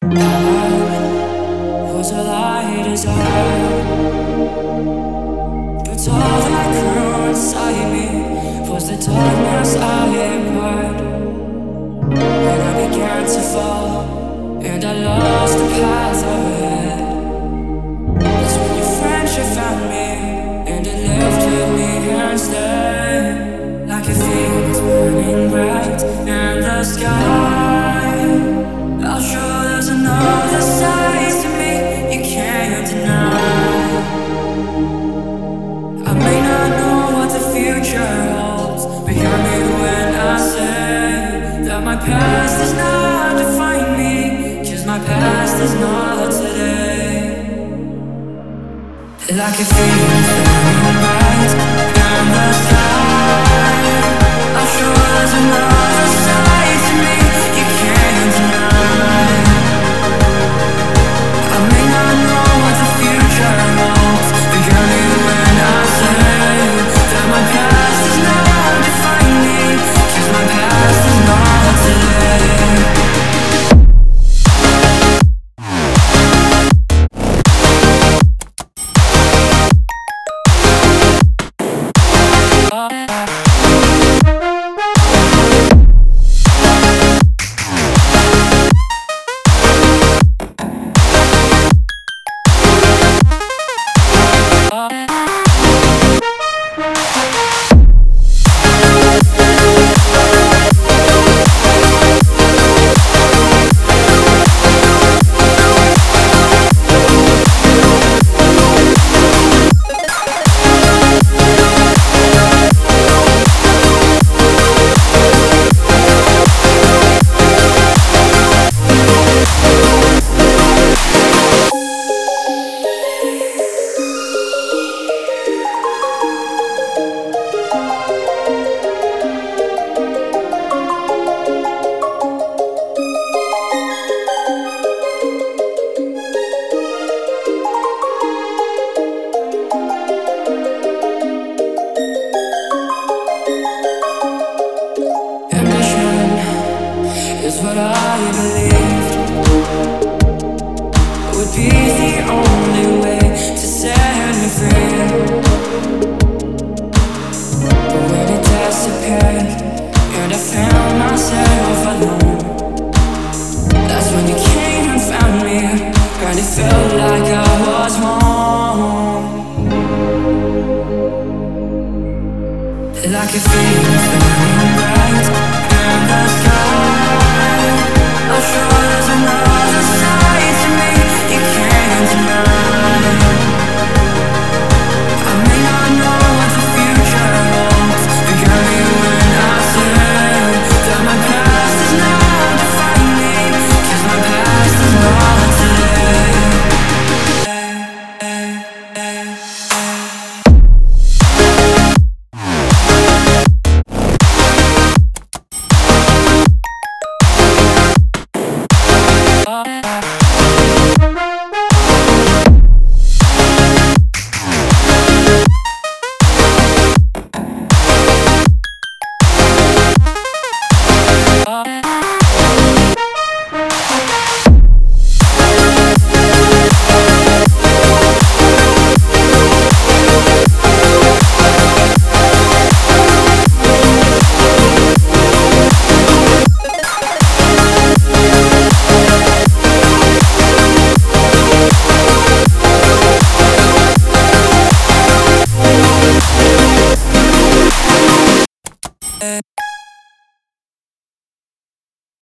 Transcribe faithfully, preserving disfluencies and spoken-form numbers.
Was all I desired, but all that grew inside me was the darkness I acquired. When I began to fall, and I lost the path ahead, that's when your friendship found me, and it lifted me instead. Like a phoenix burning bright in the sky, I'll show there's another side to me you can't deny. I may not know what the future holds, but hear me when I say that my past does not define me, 'cause my past is not today. Like a phoenix burning bright in the sky, I'm sure there's another side to me you can't deny. I may not know what the future holds, but hear me when I say that my past does not define me, 'cause my past is not today. Is what I believed would be the only way to set me free. But when it disappeared and I found myself alone, that's when you came and found me, and it felt like I was home. Like a phoenix burning bright in the sky, I'm sure there's another side to me you can't deny. I may not know what the future holds, but hear me when I say that my past does not define me, 'cause my past is not today.